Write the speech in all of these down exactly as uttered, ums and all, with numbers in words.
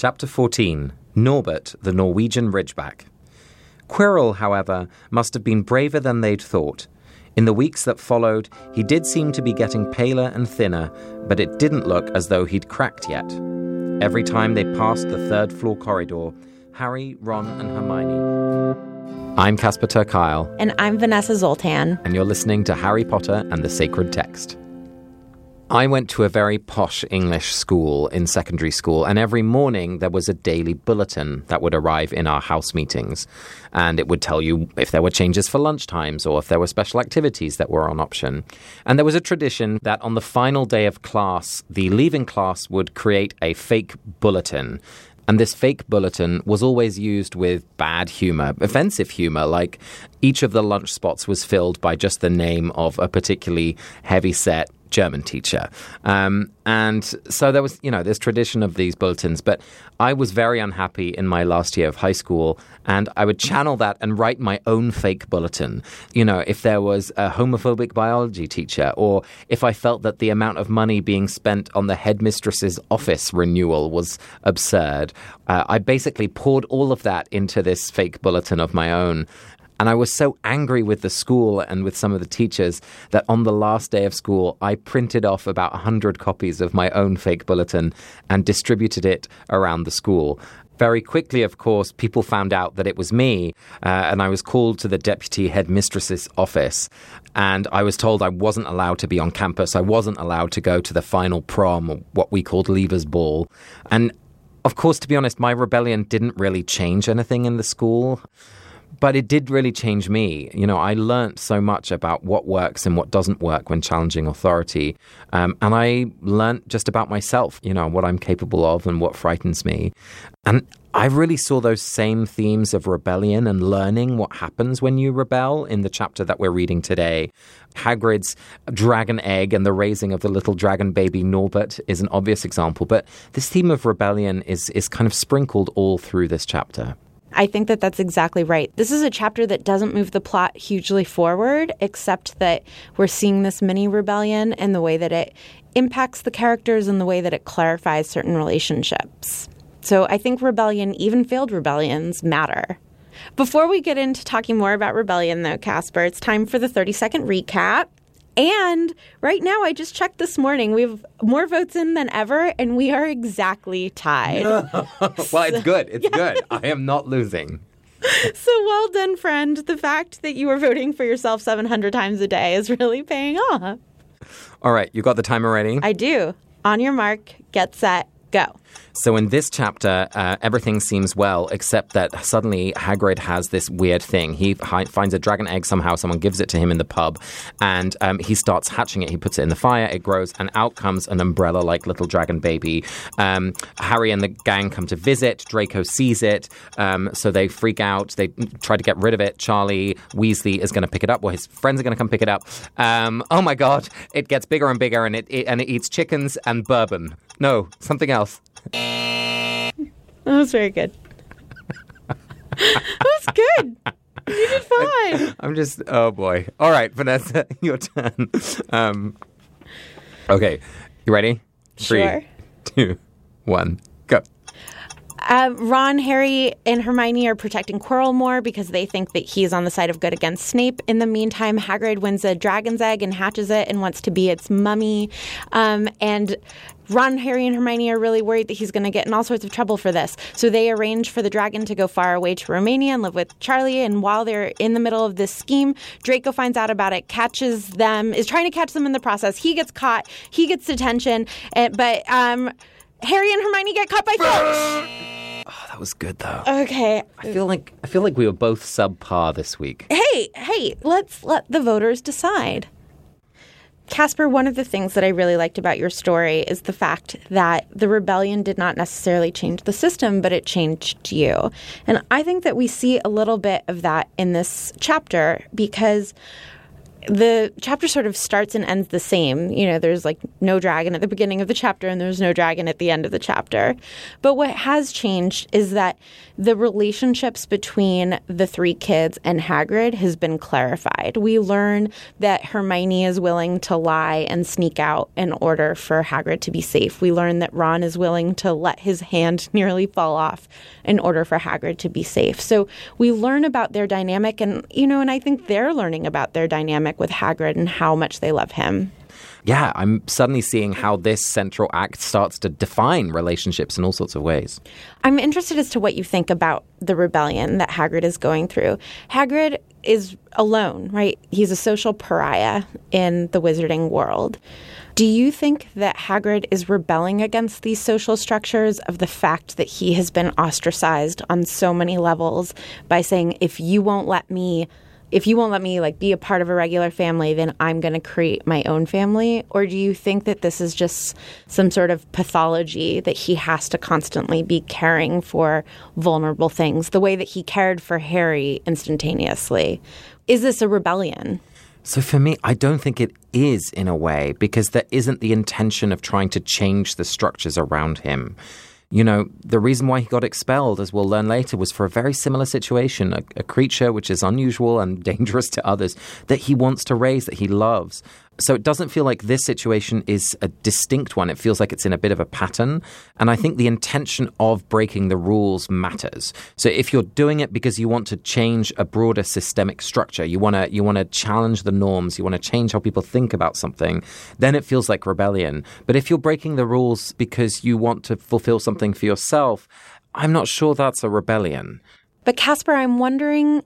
Chapter fourteen, Norbert, the Norwegian Ridgeback. Quirrell, however, must have been braver than they'd thought. In the weeks that followed, he did seem to be getting paler and thinner, but it didn't look as though he'd cracked yet. Every time they passed the third-floor corridor, Harry, Ron, and Hermione. I'm Casper ter Kuile. And I'm Vanessa Zoltan. And you're listening to Harry Potter and the Sacred Text. I went to a very posh English school in secondary school, and every morning there was a daily bulletin that would arrive in our house meetings. And it would tell you if there were changes for lunchtimes or if there were special activities that were on option. And there was a tradition that on the final day of class, the leaving class would create a fake bulletin. And this fake bulletin was always used with bad humor, offensive humor, like each of the lunch spots was filled by just the name of a particularly heavy-set German teacher. Um, and so there was, you know, this tradition of these bulletins. But I was very unhappy in my last year of high school, and I would channel that and write my own fake bulletin. You know, if there was a homophobic biology teacher, or if I felt that the amount of money being spent on the headmistress's office renewal was absurd, uh, I basically poured all of that into this fake bulletin of my own. And I was so angry with the school and with some of the teachers that on the last day of school, I printed off about one hundred copies of my own fake bulletin and distributed it around the school. Very quickly, of course, people found out that it was me, uh, and I was called to the deputy headmistress's office. And I was told I wasn't allowed to be on campus. I wasn't allowed to go to the final prom, or what we called Leavers Ball. And of course, to be honest, my rebellion didn't really change anything in the school. But it did really change me. You know, I learned so much about what works and what doesn't work when challenging authority. Um, and I learned just about myself, you know, what I'm capable of and what frightens me. And I really saw those same themes of rebellion and learning what happens when you rebel in the chapter that we're reading today. Hagrid's dragon egg and the raising of the little dragon baby Norbert is an obvious example. But this theme of rebellion is is kind of sprinkled all through this chapter. I think that that's exactly right. This is a chapter that doesn't move the plot hugely forward, except that we're seeing this mini rebellion and the way that it impacts the characters and the way that it clarifies certain relationships. So I think rebellion, even failed rebellions, matter. Before we get into talking more about rebellion, though, Casper, it's time for the thirty-second recap. And right now, I just checked this morning, we have more votes in than ever, and we are exactly tied. Well, it's good. It's yeah. good. I am not losing. So well done, friend. The fact that you are voting for yourself seven hundred times a day is really paying off. All right. You got the timer ready? I do. On your mark, get set, go. So in this chapter, uh, everything seems well, except that suddenly Hagrid has this weird thing. He hi- finds a dragon egg somehow. Someone gives it to him in the pub, and um, he starts hatching it. He puts it in the fire. It grows, and out comes an umbrella-like little dragon baby. Um, Harry and the gang come to visit. Draco sees it, um, so they freak out. They try to get rid of it. Charlie Weasley is going to pick it up, or his friends are going to come pick it up. Um, oh my God! It gets bigger and bigger, and it, it and it eats chickens and bourbon. No, something else. That was very good. That was good. You did fine. I'm just, oh boy. All right, Vanessa, your turn. Um, okay, you ready? Sure. Three, two, one, go. Uh, Ron, Harry, and Hermione are protecting Quirrell more because they think that he's on the side of good against Snape. In the meantime, Hagrid wins a dragon's egg and hatches it and wants to be its mummy. Um, and Ron, Harry, and Hermione are really worried that he's going to get in all sorts of trouble for this. So they arrange for the dragon to go far away to Romania and live with Charlie. And while they're in the middle of this scheme, Draco finds out about it, catches them, is trying to catch them in the process. He gets caught. He gets detention. Uh, but um, Harry and Hermione get caught by Filch. Oh, that was good, though. Okay. I feel like I feel like we were both subpar this week. Hey, hey, let's let the voters decide. Casper, one of the things that I really liked about your story is the fact that the rebellion did not necessarily change the system, but it changed you. And I think that we see a little bit of that in this chapter because the chapter sort of starts and ends the same. You know, there's like no dragon at the beginning of the chapter and there's no dragon at the end of the chapter. But what has changed is that the relationships between the three kids and Hagrid has been clarified. We learn that Hermione is willing to lie and sneak out in order for Hagrid to be safe. We learn that Ron is willing to let his hand nearly fall off in order for Hagrid to be safe. So we learn about their dynamic and, you know, and I think they're learning about their dynamic with Hagrid and how much they love him. Yeah, I'm suddenly seeing how this central act starts to define relationships in all sorts of ways. I'm interested as to what you think about the rebellion that Hagrid is going through. Hagrid is alone, right? He's a social pariah in the wizarding world. Do you think that Hagrid is rebelling against these social structures of the fact that he has been ostracized on so many levels by saying, if you won't let me If you won't let me like be a part of a regular family, then I'm going to create my own family? Or do you think that this is just some sort of pathology that he has to constantly be caring for vulnerable things, the way that he cared for Harry instantaneously? Is this a rebellion? So for me, I don't think it is in a way, because there isn't the intention of trying to change the structures around him. You know, the reason why he got expelled, as we'll learn later, was for a very similar situation, a, a creature which is unusual and dangerous to others that he wants to raise, that he loves. So it doesn't feel like this situation is a distinct one. It feels like it's in a bit of a pattern. And I think the intention of breaking the rules matters. So if you're doing it because you want to change a broader systemic structure, you want to you want to challenge the norms, you want to change how people think about something, then it feels like rebellion. But if you're breaking the rules because you want to fulfill something for yourself, I'm not sure that's a rebellion. But Casper, I'm wondering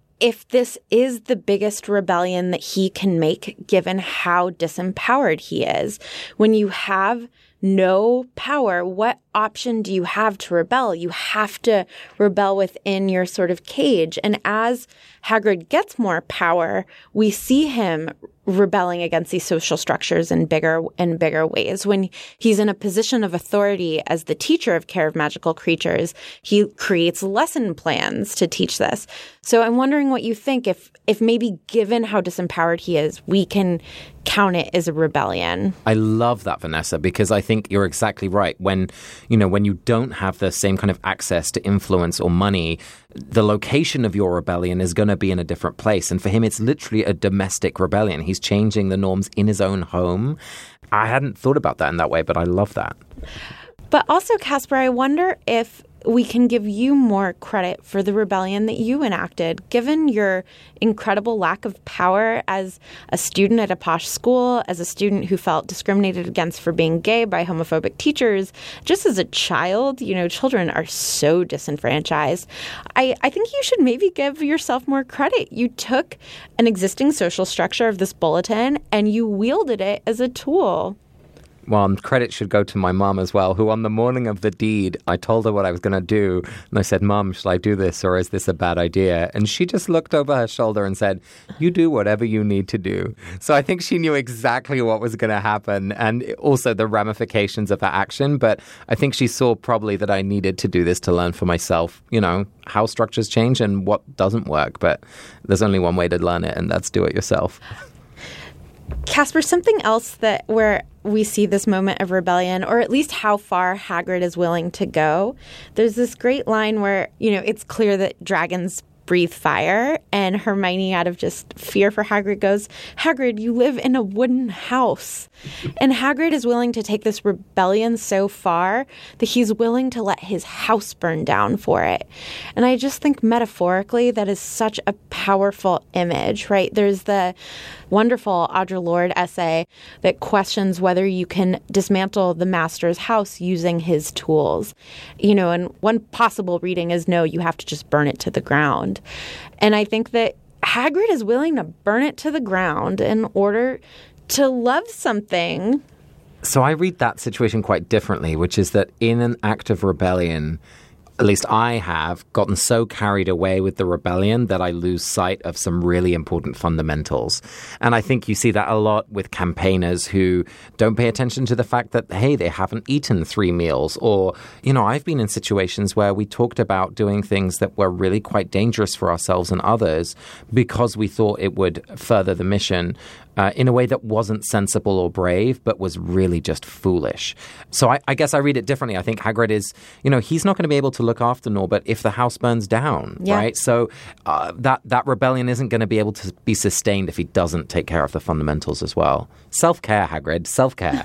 if this is the biggest rebellion that he can make, given how disempowered he is. When you have no power, what option do you have to rebel? You have to rebel within your sort of cage. And as Hagrid gets more power, we see him rebelling against these social structures in bigger and bigger ways. When he's in a position of authority as the teacher of Care of Magical Creatures, he creates lesson plans to teach this. So I'm wondering what you think, if if maybe given how disempowered he is, we can count it as a rebellion. I love that, Vanessa, because I think you're exactly right. When, you know, when you don't have the same kind of access to influence or money, the location of your rebellion is going to be in a different place. And for him, it's literally a domestic rebellion. He's changing the norms in his own home. I hadn't thought about that in that way, but I love that. But also, Casper, I wonder if we can give you more credit for the rebellion that you enacted, given your incredible lack of power as a student at a posh school, as a student who felt discriminated against for being gay by homophobic teachers. Just as a child, you know, children are so disenfranchised. I, I think you should maybe give yourself more credit. You took an existing social structure of this bulletin and you wielded it as a tool. Well, credit should go to my mum as well, who on the morning of the deed, I told her what I was going to do. And I said, Mum, shall I do this or is this a bad idea? And she just looked over her shoulder and said, you do whatever you need to do. So I think she knew exactly what was going to happen and also the ramifications of that action. But I think she saw probably that I needed to do this to learn for myself, you know, how structures change and what doesn't work. But there's only one way to learn it, and that's do it yourself. Casper, something else that where we see this moment of rebellion, or at least how far Hagrid is willing to go. There's this great line where, you know, it's clear that dragons breathe fire, and Hermione, out of just fear for Hagrid, goes, Hagrid, you live in a wooden house. And Hagrid is willing to take this rebellion so far that he's willing to let his house burn down for it. And I just think metaphorically that is such a powerful image, right? There's the wonderful Audre Lorde essay that questions whether you can dismantle the master's house using his tools. You know, and one possible reading is no, you have to just burn it to the ground. And I think that Hagrid is willing to burn it to the ground in order to love something. So I read that situation quite differently, which is that in an act of rebellion, at least I have, gotten so carried away with the rebellion that I lose sight of some really important fundamentals. And I think you see that a lot with campaigners who don't pay attention to the fact that, hey, they haven't eaten three meals. Or, you know, I've been in situations where we talked about doing things that were really quite dangerous for ourselves and others because we thought it would further the mission uh, in a way that wasn't sensible or brave, but was really just foolish. So I, I guess I read it differently. I think Hagrid is, you know, he's not going to be able to look after Norbert if the house burns down, yeah. right? So uh, that, that rebellion isn't going to be able to be sustained if he doesn't take care of the fundamentals as well. Self-care, Hagrid, self-care.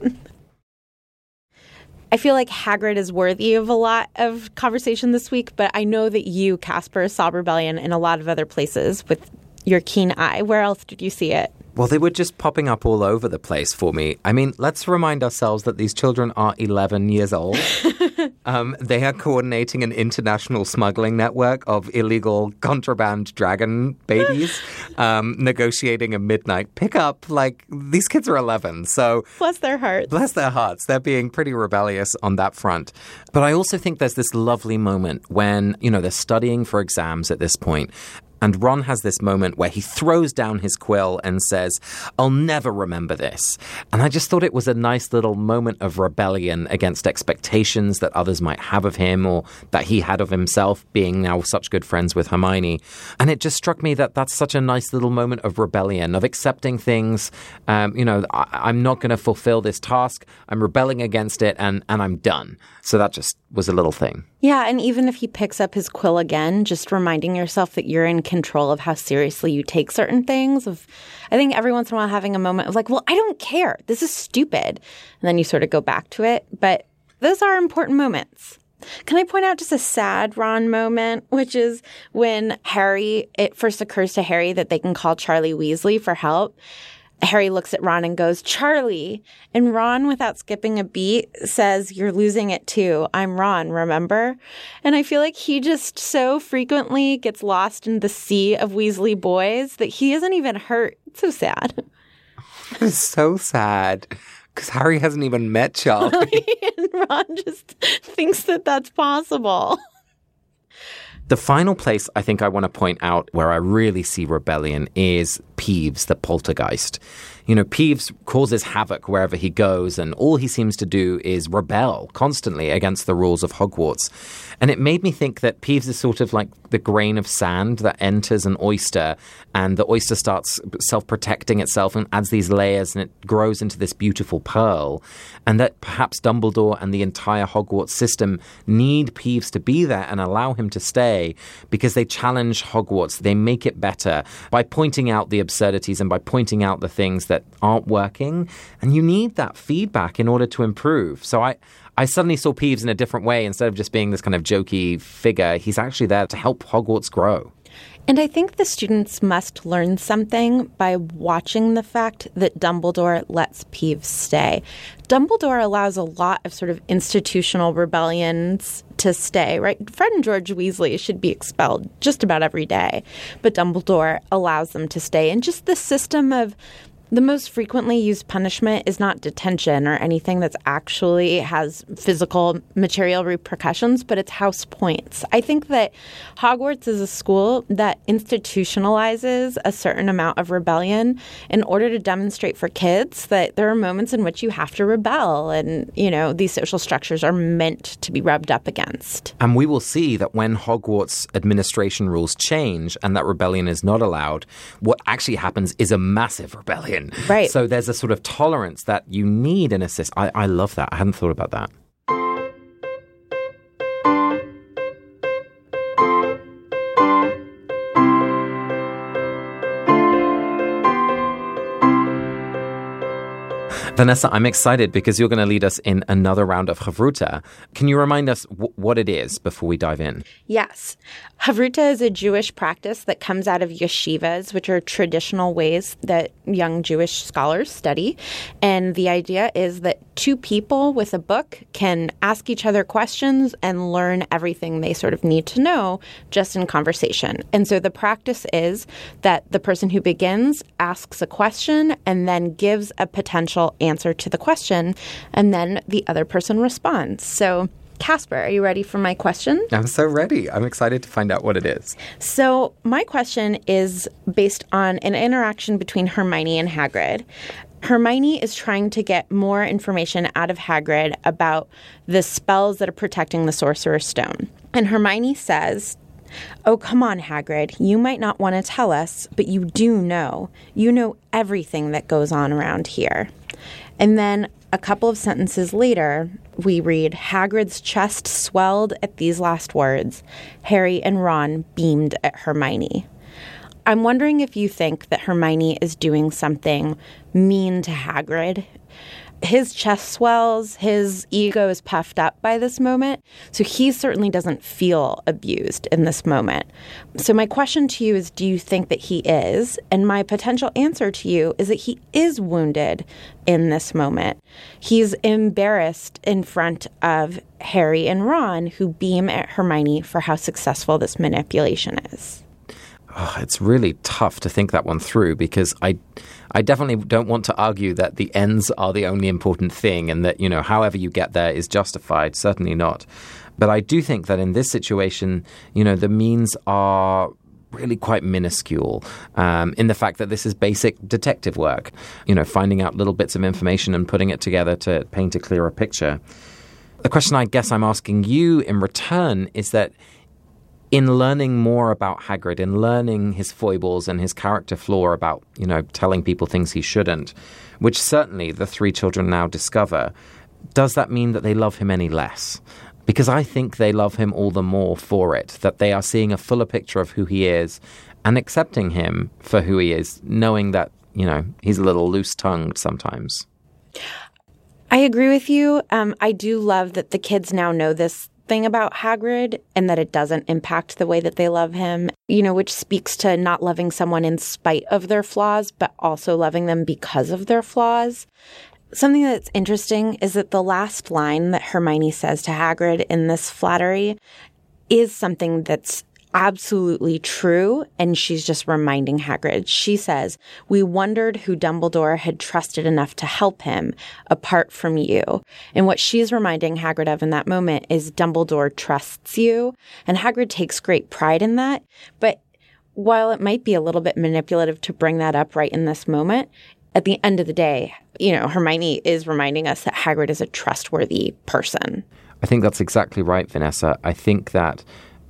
I feel like Hagrid is worthy of a lot of conversation this week, but I know that you, Casper, saw rebellion in a lot of other places with your keen eye. Where else did you see it? Well, they were just popping up all over the place for me. I mean, let's remind ourselves that these children are eleven years old. um, they are coordinating an international smuggling network of illegal contraband dragon babies, um, negotiating a midnight pickup. Like, these kids are eleven, so... Bless their hearts. Bless their hearts. They're being pretty rebellious on that front. But I also think there's this lovely moment when, you know, they're studying for exams at this point. And Ron has this moment where he throws down his quill and says, I'll never remember this. And I just thought it was a nice little moment of rebellion against expectations that others might have of him or that he had of himself, being now such good friends with Hermione. And it just struck me that that's such a nice little moment of rebellion, of accepting things. Um, you know, I, I'm not going to fulfill this task. I'm rebelling against it and, and I'm done. So that just was a little thing. Yeah, and even if he picks up his quill again, just reminding yourself that you're in control of how seriously you take certain things. Of, I think every once in a while having a moment of like, well, I don't care. This is stupid. And then you sort of go back to it. But those are important moments. Can I point out just a sad Ron moment, which is when Harry, it first occurs to Harry that they can call Charlie Weasley for help. Harry looks at Ron and goes, Charlie. And Ron, without skipping a beat, says, you're losing it too. I'm Ron, remember? And I feel like he just so frequently gets lost in the sea of Weasley boys that he isn't even hurt. It's so sad. It's so sad. Because Harry hasn't even met Charlie. And Ron just thinks that that's possible. The final place I think I want to point out where I really see rebellion is Peeves, the poltergeist. You know, Peeves causes havoc wherever he goes, and all he seems to do is rebel constantly against the rules of Hogwarts. And it made me think that Peeves is sort of like the grain of sand that enters an oyster, and the oyster starts self-protecting itself and adds these layers, and it grows into this beautiful pearl. And that perhaps Dumbledore and the entire Hogwarts system need Peeves to be there and allow him to stay because they challenge Hogwarts. They make it better by pointing out the absurdities and by pointing out the things that aren't working. And you need that feedback in order to improve. So I... I suddenly saw Peeves in a different way. Instead of just being this kind of jokey figure, he's actually there to help Hogwarts grow. And I think the students must learn something by watching the fact that Dumbledore lets Peeves stay. Dumbledore allows a lot of sort of institutional rebellions to stay, right? Fred and George Weasley should be expelled just about every day, but Dumbledore allows them to stay. And just the system of the most frequently used punishment is not detention or anything that's actually has physical material repercussions, but it's house points. I think that Hogwarts is a school that institutionalizes a certain amount of rebellion in order to demonstrate for kids that there are moments in which you have to rebel and, you know, these social structures are meant to be rubbed up against. And we will see that when Hogwarts administration rules change and that rebellion is not allowed, what actually happens is a massive rebellion. Right. So there's a sort of tolerance that you need in a system. I, I love that. I hadn't thought about that. Vanessa, I'm excited because you're going to lead us in another round of Chavruta. Can you remind us w- what it is before we dive in? Yes. Chavruta is a Jewish practice that comes out of yeshivas, which are traditional ways that young Jewish scholars study. And the idea is that two people with a book can ask each other questions and learn everything they sort of need to know just in conversation. And so the practice is that the person who begins asks a question and then gives a potential answer to the question, and then the other person responds. So Casper, are you ready for my question? I'm so ready. I'm excited to find out what it is. So my question is based on an interaction between Hermione and Hagrid. Hermione is trying to get more information out of Hagrid about the spells that are protecting the Sorcerer's Stone. And Hermione says, "Oh, come on, Hagrid. You might not want to tell us, but you do know. You know everything that goes on around here." And then a couple of sentences later, we read, Hagrid's chest swelled at these last words. Harry and Ron beamed at Hermione. I'm wondering if you think that Hermione is doing something mean to Hagrid. His chest swells, his ego is puffed up by this moment, so he certainly doesn't feel abused in this moment. So my question to you is, do you think that he is? And my potential answer to you is that he is wounded in this moment. He's embarrassed in front of Harry and Ron, who beam at Hermione for how successful this manipulation is. Oh, it's really tough to think that one through because I I definitely don't want to argue that the ends are the only important thing and that, you know, however you get there is justified. Certainly not. But I do think that in this situation, you know, the means are really quite minuscule um, in the fact that this is basic detective work, you know, finding out little bits of information and putting it together to paint a clearer picture. The question I guess I'm asking you in return is that in learning more about Hagrid, in learning his foibles and his character flaw about, you know, telling people things he shouldn't, which certainly the three children now discover, does that mean that they love him any less? Because I think they love him all the more for it, that they are seeing a fuller picture of who he is and accepting him for who he is, knowing that, you know, he's a little loose-tongued sometimes. I agree with you. Um, I do love that the kids now know this thing about Hagrid and that it doesn't impact the way that they love him, you know, which speaks to not loving someone in spite of their flaws, but also loving them because of their flaws. Something that's interesting is that the last line that Hermione says to Hagrid in this flattery is something that's absolutely true, and she's just reminding Hagrid. She says, "We wondered who Dumbledore had trusted enough to help him, apart from you." And what she's reminding Hagrid of in that moment is Dumbledore trusts you, and Hagrid takes great pride in that. But while it might be a little bit manipulative to bring that up right in this moment, at the end of the day, you know, Hermione is reminding us that Hagrid is a trustworthy person. I think that's exactly right, Vanessa. I think that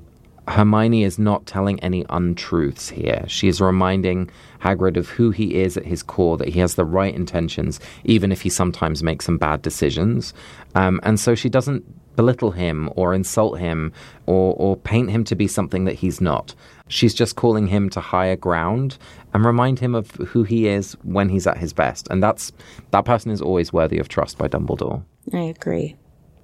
Hermione is not telling any untruths here. She is reminding Hagrid of who he is at his core, that he has the right intentions, even if he sometimes makes some bad decisions. Um, and so she doesn't belittle him or insult him or, or paint him to be something that he's not. She's just calling him to higher ground and remind him of who he is when he's at his best. And that's that person is always worthy of trust by Dumbledore. I agree.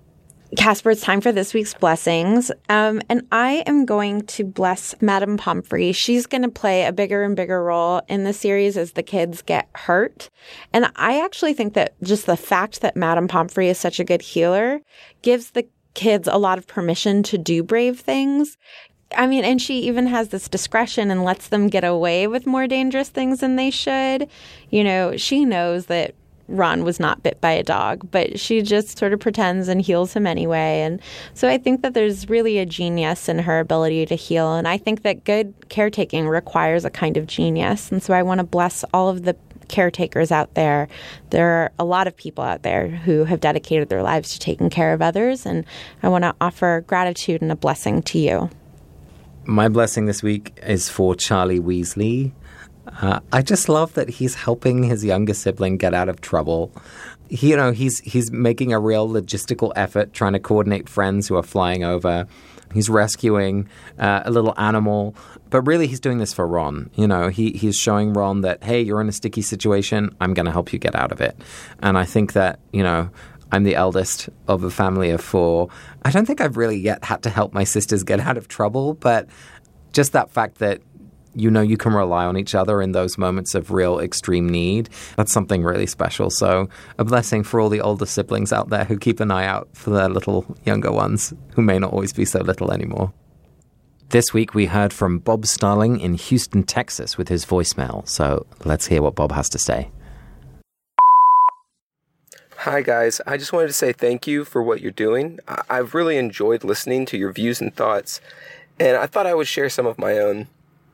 Casper, it's time for this week's blessings. Um, and I am going to bless Madame Pomfrey. She's going to play a bigger and bigger role in the series as the kids get hurt. And I actually think that just the fact that Madame Pomfrey is such a good healer gives the kids a lot of permission to do brave things. I mean, and she even has this discretion and lets them get away with more dangerous things than they should. You know, she knows that Ron was not bit by a dog, but she just sort of pretends and heals him anyway. And so I think that there's really a genius in her ability to heal. And I think that good caretaking requires a kind of genius. And so I want to bless all of the caretakers out there. There are a lot of people out there who have dedicated their lives to taking care of others. And I want to offer gratitude and a blessing to you. My blessing this week is for Charlie Weasley. Uh, I just love that he's helping his younger sibling get out of trouble. He, you know, he's he's making a real logistical effort trying to coordinate friends who are flying over. He's rescuing uh, a little animal. But really, he's doing this for Ron. You know, he he's showing Ron that, hey, you're in a sticky situation. I'm going to help you get out of it. And I think that, you know, I'm the eldest of a family of four. I don't think I've really yet had to help my sisters get out of trouble. But just that fact that, you know, you can rely on each other in those moments of real extreme need. That's something really special. So a blessing for all the older siblings out there who keep an eye out for their little younger ones who may not always be so little anymore. This week we heard from Bob Starling in Houston, Texas with his voicemail. So let's hear what Bob has to say. Hi, guys. I just wanted to say thank you for what you're doing. I- I've really enjoyed listening to your views and thoughts, and I thought I would share some of my own.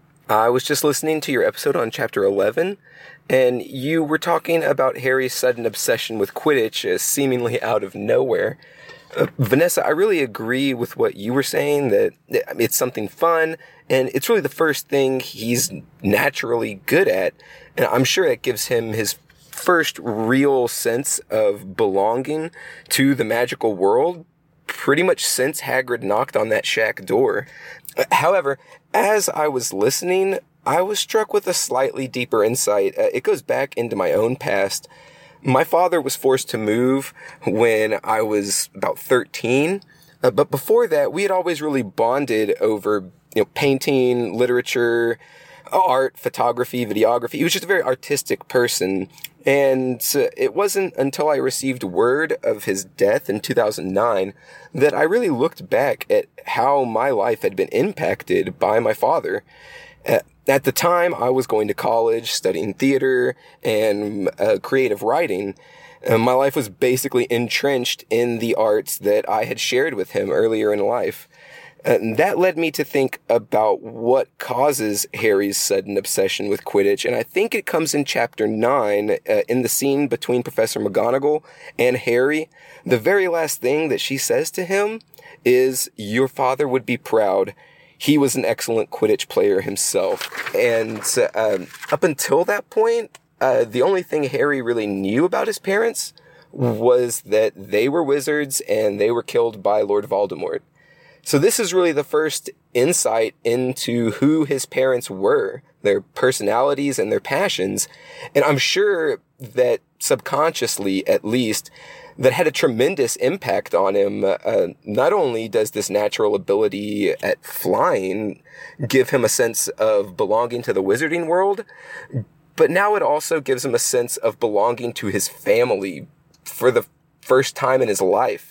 I was just listening to your episode on Chapter eleven, and you were talking about Harry's sudden obsession with Quidditch as seemingly out of nowhere. Uh, Vanessa, I really agree with what you were saying, that it's something fun, and it's really the first thing he's naturally good at, and I'm sure it gives him his first real sense of belonging to the magical world pretty much since Hagrid knocked on that shack door. However, as I was listening, I was struck with a slightly deeper insight. Uh, it goes back into my own past. My father was forced to move when I was about thirteen, uh, but before that, we had always really bonded over, you know, painting, literature, art, photography, videography. He was just a very artistic person. And uh, it wasn't until I received word of his death in two thousand nine that I really looked back at how my life had been impacted by my father. Uh, at the time, I was going to college, studying theater and uh, creative writing. Uh, my life was basically entrenched in the arts that I had shared with him earlier in life. And that led me to think about what causes Harry's sudden obsession with Quidditch, and I think it comes in Chapter nine, uh, in the scene between Professor McGonagall and Harry. The very last thing that she says to him is, "Your father would be proud. He was an excellent Quidditch player himself." And uh, up until that point, uh, the only thing Harry really knew about his parents was that they were wizards and they were killed by Lord Voldemort. So this is really the first insight into who his parents were, their personalities and their passions. And I'm sure that subconsciously, at least, that had a tremendous impact on him. Uh, not only does this natural ability at flying give him a sense of belonging to the wizarding world, but now it also gives him a sense of belonging to his family for the first time in his life.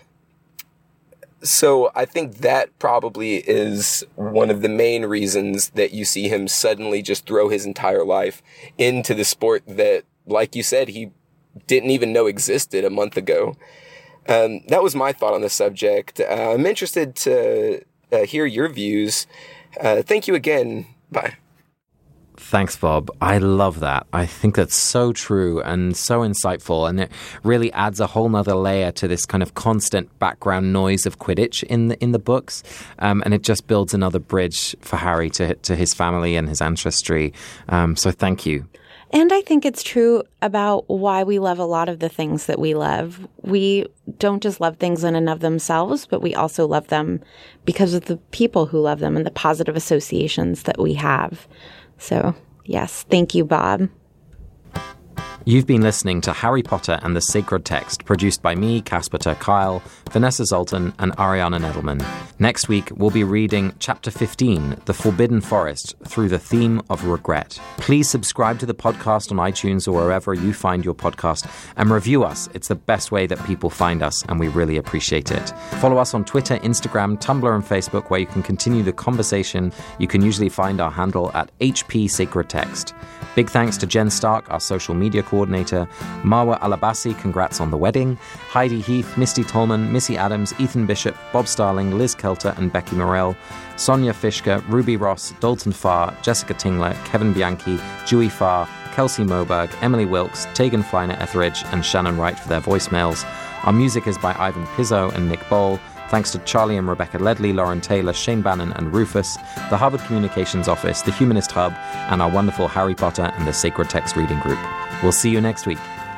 So I think that probably is one of the main reasons that you see him suddenly just throw his entire life into the sport that, like you said, he didn't even know existed a month ago. Um, that was my thought on the subject. Uh, I'm interested to uh, hear your views. Uh, thank you again. Bye. Thanks, Bob. I love that. I think that's so true and so insightful, and it really adds a whole nother layer to this kind of constant background noise of Quidditch in the in the books, um, and it just builds another bridge for Harry to to his family and his ancestry. Um, so thank you. And I think it's true about why we love a lot of the things that we love. We don't just love things in and of themselves, but we also love them because of the people who love them and the positive associations that we have. So, yes, thank you, Bob. You've been listening to Harry Potter and the Sacred Text, produced by me, Casper ter Kuile, Vanessa Zoltan, and Ariana Nedelman. Next week, we'll be reading Chapter fifteen, The Forbidden Forest, through the theme of regret. Please subscribe to the podcast on iTunes or wherever you find your podcast, and review us. It's the best way that people find us, and we really appreciate it. Follow us on Twitter, Instagram, Tumblr, and Facebook, where you can continue the conversation. You can usually find our handle at H P Sacred Text. Big thanks to Jen Stark, our social media coordinator, Marwa Alabasi, congrats on the wedding, Heidi Heath, Misty Tolman, Missy Adams, Ethan Bishop, Bob Starling, Liz Kelter, and Becky Morell, Sonia Fishka, Ruby Ross, Dalton Farr, Jessica Tingler, Kevin Bianchi, Dewey Farr, Kelsey Moberg, Emily Wilkes, Tegan Flyner Etheridge, and Shannon Wright for their voicemails. Our music is by Ivan Pizzo and Nick Bowl. Thanks to Charlie and Rebecca Ledley, Lauren Taylor, Shane Bannon, and Rufus, the Harvard Communications Office, the Humanist Hub, and our wonderful Harry Potter and the Sacred Text reading group. We'll see you next week.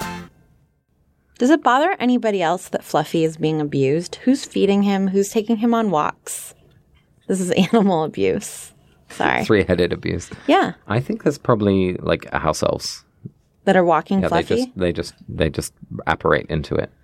Does it bother anybody else that Fluffy is being abused? Who's feeding him? Who's taking him on walks? This is animal abuse. Sorry. Three-headed abuse. Yeah. I think there's probably like house elves that are walking yeah, Fluffy. They just they just they just apparate into it.